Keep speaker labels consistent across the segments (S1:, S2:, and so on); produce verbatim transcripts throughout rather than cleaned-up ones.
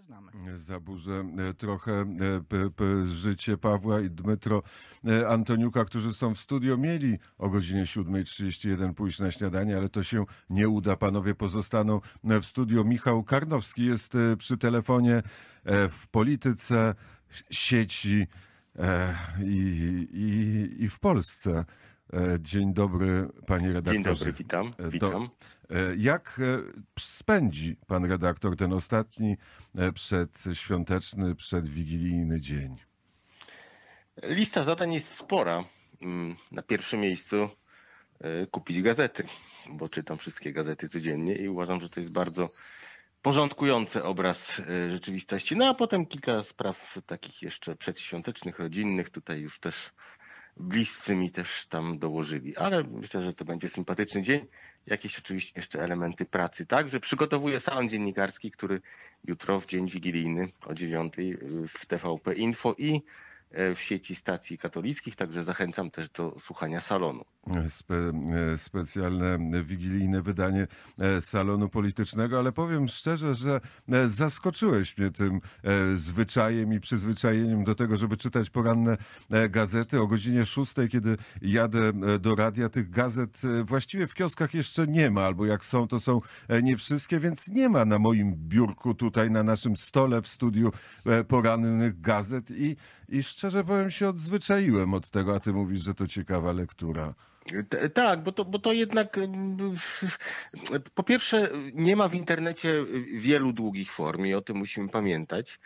S1: znamy.
S2: Zaburzę e, trochę e, p, p, życie Pawła i Dmytro e, Antoniuka, którzy są w studio. Mieli o godzinie siódma trzydzieści jeden pójść na śniadanie, ale to się nie uda. Panowie pozostaną w studio. Michał Karnowski jest e, przy telefonie e, w polityce, sieci e, i, i, i w Polsce. E, Dzień dobry, panie redaktorze.
S3: Dzień dobry, witam.
S2: E,
S3: witam.
S2: Do, e, jak e, spędzi pan redaktor ten ostatni e, przedświąteczny, przedwigilijny dzień?
S3: Lista zadań jest spora. Mm, Na pierwszym miejscu e, kupić gazety, bo czytam wszystkie gazety codziennie i uważam, że to jest bardzo porządkujący obraz e, rzeczywistości. No a potem kilka spraw takich jeszcze przedświątecznych, rodzinnych. Tutaj już też bliscy mi też tam dołożyli, ale myślę, że to będzie sympatyczny dzień. Jakieś oczywiście jeszcze elementy pracy. Także przygotowuję salon dziennikarski, który jutro w dzień wigilijny o dziewiątej w T V P Info i w sieci stacji katolickich, także zachęcam też do słuchania salonu.
S2: Spe, specjalne wigilijne wydanie salonu politycznego, ale powiem szczerze, że zaskoczyłeś mnie tym zwyczajem i przyzwyczajeniem do tego, żeby czytać poranne gazety. O godzinie szóstej, kiedy jadę do radia, tych gazet właściwie w kioskach jeszcze nie ma, albo jak są, to są nie wszystkie, więc nie ma na moim biurku tutaj, na naszym stole w studiu porannych gazet i, i szczerze powiem, się odzwyczaiłem od tego, a ty mówisz, że to ciekawa lektura.
S3: Tak, bo to, bo to jednak po pierwsze nie ma w internecie wielu długich form i o tym musimy pamiętać.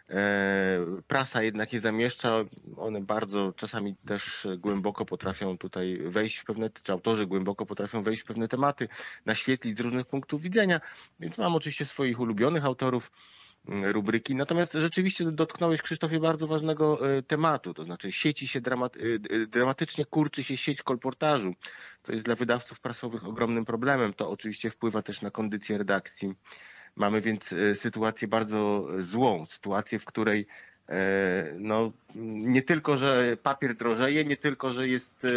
S3: Prasa jednak je zamieszcza, one bardzo czasami też głęboko potrafią tutaj wejść w pewne, czy autorzy głęboko potrafią wejść w pewne tematy, naświetlić z różnych punktów widzenia, więc mam oczywiście swoich ulubionych autorów rubryki. Natomiast rzeczywiście dotknąłeś, Krzysztofie, bardzo ważnego tematu, to znaczy sieci się dramat, dramatycznie kurczy się sieć kolportażu. To jest dla wydawców prasowych ogromnym problemem. To oczywiście wpływa też na kondycję redakcji. Mamy więc sytuację bardzo złą, sytuację, w której no, nie tylko, że papier drożeje, nie tylko, że jest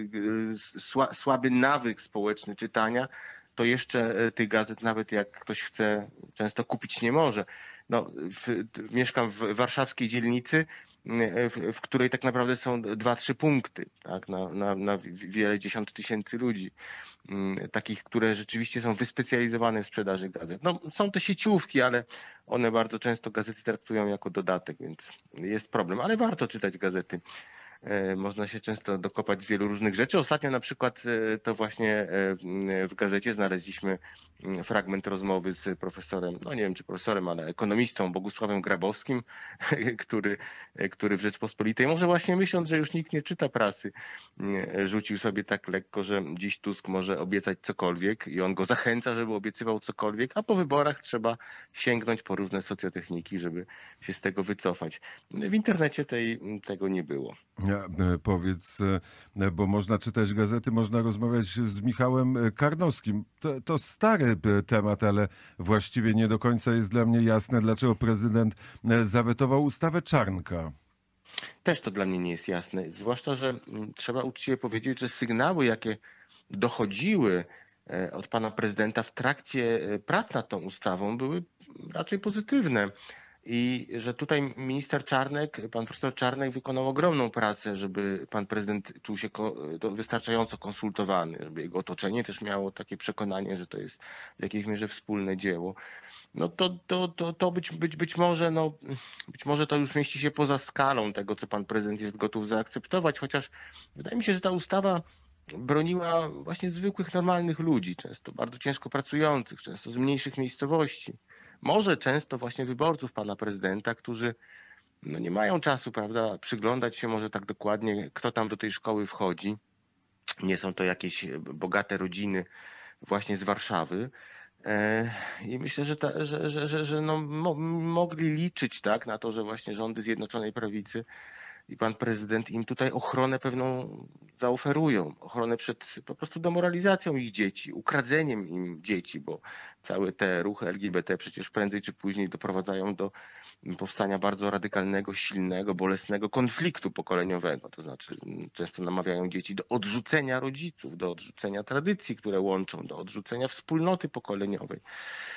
S3: słaby nawyk społeczny czytania, to jeszcze tych gazet, nawet jak ktoś chce, często kupić nie może. No, w, mieszkam w warszawskiej dzielnicy, w, w której tak naprawdę są dwa, trzy punkty, tak, na, na, na wiele dziesiąt tysięcy ludzi. Takich, które rzeczywiście są wyspecjalizowane w sprzedaży gazet. No, są to sieciówki, ale one bardzo często gazety traktują jako dodatek, więc jest problem, ale warto czytać gazety. Można się często dokopać wielu różnych rzeczy. Ostatnio na przykład to właśnie w gazecie znaleźliśmy fragment rozmowy z profesorem, no nie wiem czy profesorem, ale ekonomistą Bogusławem Grabowskim, który, który w Rzeczpospolitej, może właśnie myśląc, że już nikt nie czyta prasy, rzucił sobie tak lekko, że dziś Tusk może obiecać cokolwiek i on go zachęca, żeby obiecywał cokolwiek, a po wyborach trzeba sięgnąć po różne socjotechniki, żeby się z tego wycofać. W internecie tej, tego nie było.
S2: Ja, powiedz, bo można czytać gazety, można rozmawiać z Michałem Karnowskim. To, to stary temat, ale właściwie nie do końca jest dla mnie jasne, dlaczego prezydent zawetował ustawę Czarnka.
S3: Też to dla mnie nie jest jasne. Zwłaszcza, że trzeba uczciwie powiedzieć, że sygnały, jakie dochodziły od pana prezydenta w trakcie prac nad tą ustawą, były raczej pozytywne. I że tutaj minister Czarnek, pan profesor Czarnek wykonał ogromną pracę, żeby pan prezydent czuł się wystarczająco konsultowany, żeby jego otoczenie też miało takie przekonanie, że to jest w jakiejś mierze wspólne dzieło. No to, to, to, to być, być, być może, no, być może to już mieści się poza skalą tego, co pan prezydent jest gotów zaakceptować, chociaż wydaje mi się, że ta ustawa broniła właśnie zwykłych, normalnych ludzi, często bardzo ciężko pracujących, często z mniejszych miejscowości. Może często właśnie wyborców pana prezydenta, którzy no nie mają czasu, prawda, przyglądać się może tak dokładnie, kto tam do tej szkoły wchodzi. Nie są to jakieś bogate rodziny właśnie z Warszawy. I myślę, że, ta, że, że, że, że no, mo, mogli liczyć tak, na to, że właśnie rządy Zjednoczonej Prawicy i pan prezydent im tutaj ochronę pewną zaoferują. Ochronę przed po prostu demoralizacją ich dzieci, ukradzeniem im dzieci, bo całe te ruchy L G B T przecież prędzej czy później doprowadzają do powstania bardzo radykalnego, silnego, bolesnego konfliktu pokoleniowego. To znaczy często namawiają dzieci do odrzucenia rodziców, do odrzucenia tradycji, które łączą, do odrzucenia wspólnoty pokoleniowej.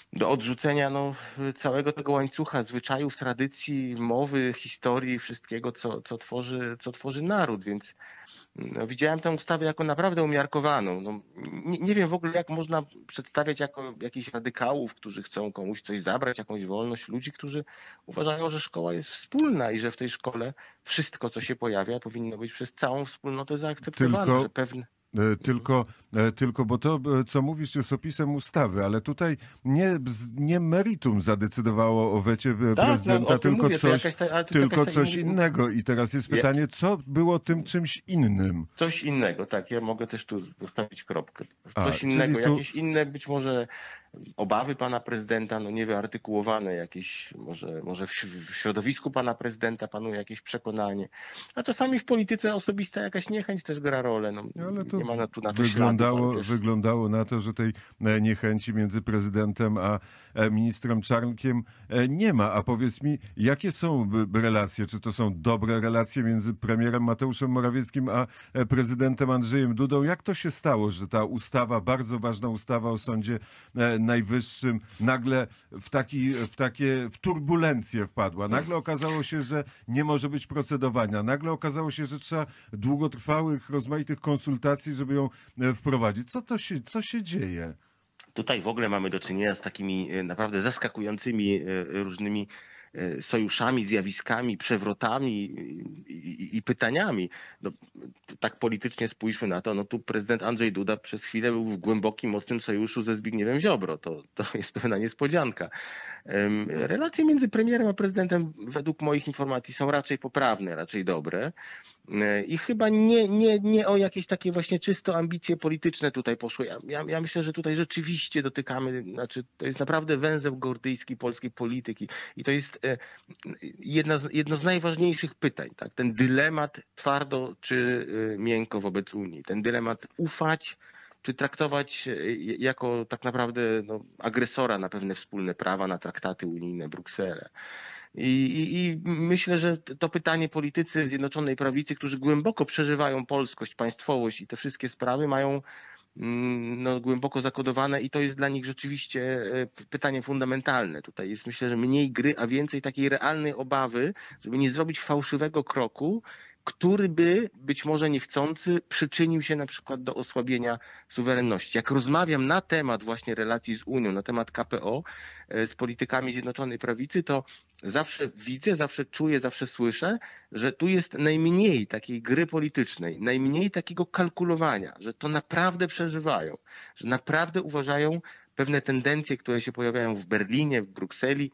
S3: do odrzucenia no, całego tego łańcucha zwyczajów, tradycji, mowy, historii, wszystkiego, co, co, tworzy, co tworzy naród, więc no, widziałem tę ustawę jako naprawdę umiarkowaną. No, nie, nie wiem w ogóle, jak można przedstawiać jako jakichś radykałów, którzy chcą komuś coś zabrać, jakąś wolność, ludzi, którzy uważają, że szkoła jest wspólna i że w tej szkole wszystko, co się pojawia, powinno być przez całą wspólnotę zaakceptowane,
S2: Tylko
S3: że pewne...
S2: E, Tylko, e, tylko, bo to, e, co mówisz, jest opisem ustawy, ale tutaj nie, z- nie meritum zadecydowało o wecie e,
S3: Tak, no,
S2: prezydenta,
S3: o tym
S2: tylko
S3: mówię, to
S2: coś,
S3: jakaś ta, ale to jest
S2: tylko
S3: jakaś ta,
S2: coś innego. I teraz jest
S3: Je-
S2: pytanie, co było tym czymś innym?
S3: Coś innego, tak, ja mogę też tu postawić kropkę.
S2: A,
S3: Coś
S2: czyli
S3: innego,
S2: tu
S3: jakieś inne być może obawy pana prezydenta, no niewyartykułowane jakieś, może, może w ś- w środowisku pana prezydenta panuje jakieś przekonanie, a czasami w polityce osobista jakaś niechęć też gra rolę, no
S2: ale to
S3: nie ma na, tu na to śladów, ale
S2: wyglądało,
S3: też...
S2: wyglądało na to, że tej e, niechęci między prezydentem a e, ministrem Czarnkiem e, nie ma. A powiedz mi, jakie są b- b- relacje? Czy to są dobre relacje między premierem Mateuszem Morawieckim a e, prezydentem Andrzejem Dudą? Jak to się stało, że ta ustawa, bardzo ważna ustawa o Sądzie e, Najwyższym, nagle w, taki, w takie w turbulencje wpadła? Nagle okazało się, że nie może być procedowania. Nagle okazało się, że trzeba długotrwałych, rozmaitych konsultacji, żeby ją e, wprowadzić. Co to się, co się dzieje?
S3: Tutaj w ogóle mamy do czynienia z takimi e, naprawdę zaskakującymi e, różnymi e, sojuszami, zjawiskami, przewrotami i, i, i pytaniami. No, tak politycznie spójrzmy na to, no tu prezydent Andrzej Duda przez chwilę był w głębokim, mocnym sojuszu ze Zbigniewem Ziobro. To, to jest pewna niespodzianka. Em, Relacje między premierem a prezydentem według moich informacji są raczej poprawne, raczej dobre. E, I chyba nie, nie, nie o jakieś takie właśnie czysto ambicje polityczne tutaj poszły. Ja, ja, ja myślę, że tutaj rzeczywiście dotykamy, znaczy to jest naprawdę węzeł gordyjski polskiej polityki i to jest e, jedna z, jedno z najważniejszych pytań, tak? Ten dylemat twardo czy e, miękko wobec Unii, ten dylemat ufać czy traktować e, jako tak naprawdę no, agresora na pewne wspólne prawa, na traktaty unijne, Brukselę. I, i, I myślę, że to pytanie politycy Zjednoczonej Prawicy, którzy głęboko przeżywają polskość, państwowość i te wszystkie sprawy mają mm, no, głęboko zakodowane i to jest dla nich rzeczywiście e, pytanie fundamentalne. Tutaj jest myślę, że mniej gry, a więcej takiej realnej obawy, żeby nie zrobić fałszywego kroku, który by być może niechcący przyczynił się na przykład do osłabienia suwerenności. Jak rozmawiam na temat właśnie relacji z Unią, na temat K P O e, z politykami Zjednoczonej Prawicy, to zawsze widzę, zawsze czuję, zawsze słyszę, że tu jest najmniej takiej gry politycznej, najmniej takiego kalkulowania, że to naprawdę przeżywają, że naprawdę uważają pewne tendencje, które się pojawiają w Berlinie, w Brukseli,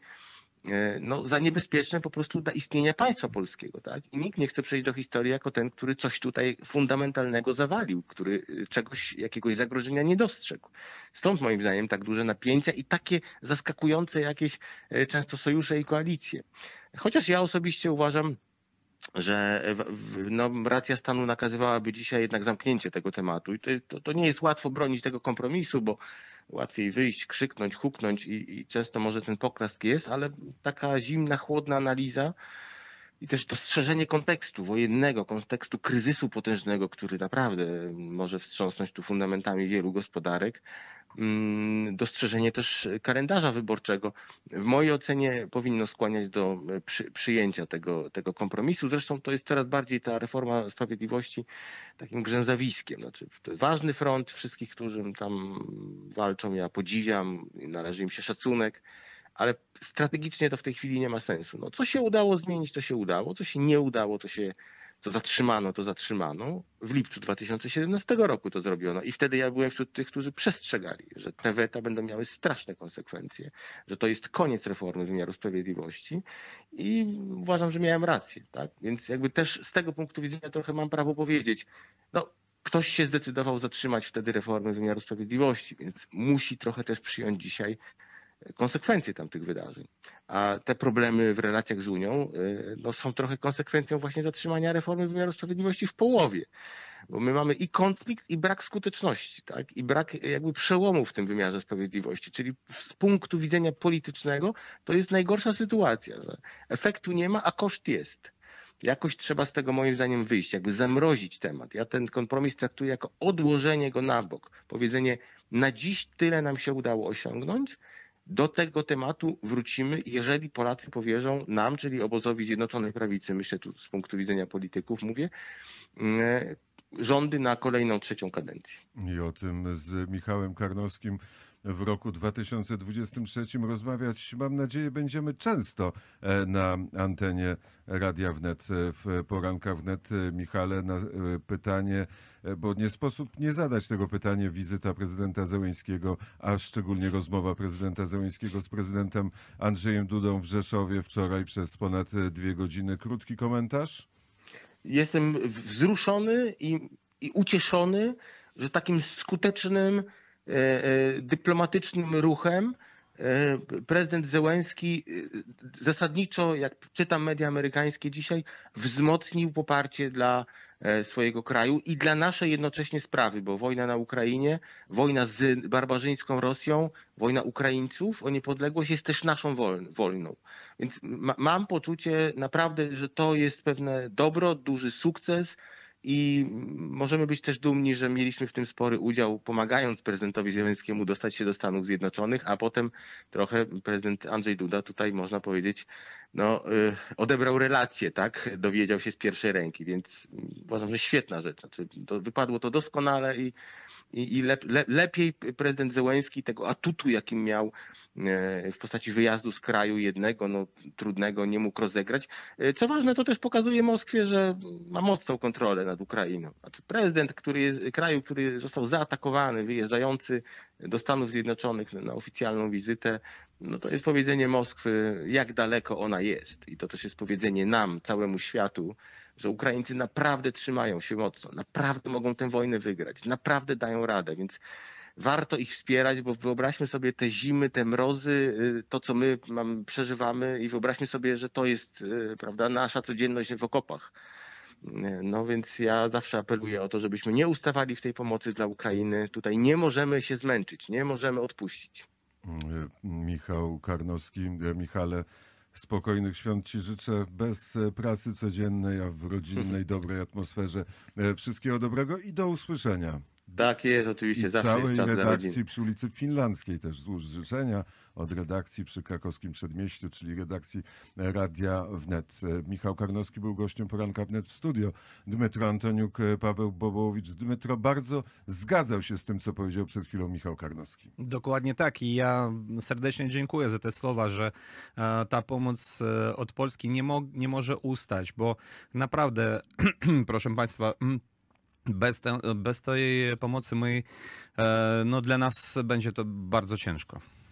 S3: e, no, za niebezpieczne po prostu dla istnienia państwa polskiego, tak? I nikt nie chce przejść do historii jako ten, który coś tutaj fundamentalnego zawalił, który e, czegoś, jakiegoś zagrożenia nie dostrzegł. Stąd moim zdaniem tak duże napięcia i takie zaskakujące jakieś e, często sojusze i koalicje. Chociaż ja osobiście uważam, że w- w- no, racja stanu nakazywałaby dzisiaj jednak zamknięcie tego tematu. I to, to, to nie jest łatwo bronić tego kompromisu, bo łatwiej wyjść, krzyknąć, huknąć i, i często może ten poklask jest, ale taka zimna, chłodna analiza i też dostrzeżenie kontekstu wojennego, kontekstu kryzysu potężnego, który naprawdę może wstrząsnąć tu fundamentami wielu gospodarek, mm, dostrzeżenie też kalendarza wyborczego w mojej ocenie powinno skłaniać do przy, przyjęcia tego, tego kompromisu. Zresztą to jest coraz bardziej ta reforma sprawiedliwości takim grzęzawiskiem. Znaczy, to jest ważny front wszystkich, którzy tam walczą. Ja podziwiam, należy im się szacunek, ale strategicznie to w tej chwili nie ma sensu. No, co się udało zmienić, to się udało. Co się nie udało, to się co zatrzymano, to zatrzymano. W lipcu dwa tysiące siedemnastego roku to zrobiono i wtedy ja byłem wśród tych, którzy przestrzegali, że te weta będą miały straszne konsekwencje, że to jest koniec reformy wymiaru sprawiedliwości i uważam, że miałem rację. Tak? Więc jakby też z tego punktu widzenia trochę mam prawo powiedzieć, no ktoś się zdecydował zatrzymać wtedy reformy wymiaru sprawiedliwości, więc musi trochę też przyjąć dzisiaj konsekwencje tamtych wydarzeń. A te problemy w relacjach z Unią y, no, są trochę konsekwencją właśnie zatrzymania reformy wymiaru sprawiedliwości w połowie. Bo my mamy i konflikt, i brak skuteczności, tak? I brak jakby przełomu w tym wymiarze sprawiedliwości. Czyli z punktu widzenia politycznego to jest najgorsza sytuacja, że efektu nie ma, a koszt jest. Jakoś trzeba z tego moim zdaniem wyjść, jakby zamrozić temat. Ja ten kompromis traktuję jako odłożenie go na bok. Powiedzenie, na dziś tyle nam się udało osiągnąć, Do tego tematu wrócimy, jeżeli Polacy powierzą nam, czyli obozowi Zjednoczonej Prawicy, myślę tu z punktu widzenia polityków mówię, rządy na kolejną trzecią kadencję.
S2: I o tym z Michałem Karnowskim w roku dwa tysiące dwudziestym trzecim rozmawiać, mam nadzieję, będziemy często na antenie Radia Wnet, w porankach Wnet. Michale, na pytanie, bo nie sposób nie zadać tego pytania, wizyta prezydenta Zełenskiego, a szczególnie rozmowa prezydenta Zełenskiego z prezydentem Andrzejem Dudą w Rzeszowie wczoraj przez ponad dwie godziny. Krótki komentarz?
S3: Jestem wzruszony i, i ucieszony, że takim skutecznym, e, e, dyplomatycznym ruchem e, prezydent Zełenski e, zasadniczo, jak czytam media amerykańskie dzisiaj, wzmocnił poparcie dla e, swojego kraju i dla naszej jednocześnie sprawy, bo wojna na Ukrainie, wojna z barbarzyńską Rosją, wojna Ukraińców o niepodległość jest też naszą wojną. Więc ma, mam poczucie naprawdę, że to jest pewne dobro, duży sukces i możemy być też dumni, że mieliśmy w tym spory udział, pomagając prezydentowi Zełenskiemu dostać się do Stanów Zjednoczonych, a potem trochę prezydent Andrzej Duda tutaj można powiedzieć, no, yy, odebrał relacje, tak? Dowiedział się z pierwszej ręki, więc uważam, że świetna rzecz. Znaczy, to wypadło to doskonale i I, i lep, le, lepiej prezydent Zełenski tego atutu, jakim miał w postaci wyjazdu z kraju jednego, no trudnego, nie mógł rozegrać. Co ważne, to też pokazuje Moskwie, że ma mocną kontrolę nad Ukrainą. Znaczy prezydent który jest, kraju, który został zaatakowany, wyjeżdżający do Stanów Zjednoczonych na oficjalną wizytę, no to jest powiedzenie Moskwy, jak daleko ona jest. I to też jest powiedzenie nam, całemu światu, że Ukraińcy naprawdę trzymają się mocno, naprawdę mogą tę wojnę wygrać, naprawdę dają radę, więc warto ich wspierać, bo wyobraźmy sobie te zimy, te mrozy, to co my mam, przeżywamy i wyobraźmy sobie, że to jest, prawda, nasza codzienność w okopach. No więc ja zawsze apeluję o to, żebyśmy nie ustawali w tej pomocy dla Ukrainy. Tutaj nie możemy się zmęczyć, nie możemy odpuścić.
S2: Michał Karnowski. Michale, spokojnych świąt Ci życzę, bez prasy codziennej, a w rodzinnej, dobrej atmosferze. Wszystkiego dobrego i do usłyszenia.
S3: Tak jest, oczywiście.
S2: I
S3: zawsze
S2: całej
S3: jest czas dla
S2: redakcji
S3: rodziny.
S2: przy ulicy Finlandzkiej też złóż życzenia od redakcji przy Krakowskim Przedmieściu, czyli redakcji Radia Wnet. Michał Karnowski był gościem poranka Wnet w studio. Dmytro Antoniuk, Paweł Bobołowicz. Dmytro bardzo zgadzał się z tym, co powiedział przed chwilą Michał Karnowski.
S1: Dokładnie tak i ja serdecznie dziękuję za te słowa, że ta pomoc od Polski nie, mo- nie może ustać, bo naprawdę, proszę Państwa, Bez, te, bez tej pomocy my, no dla nas będzie to bardzo ciężko.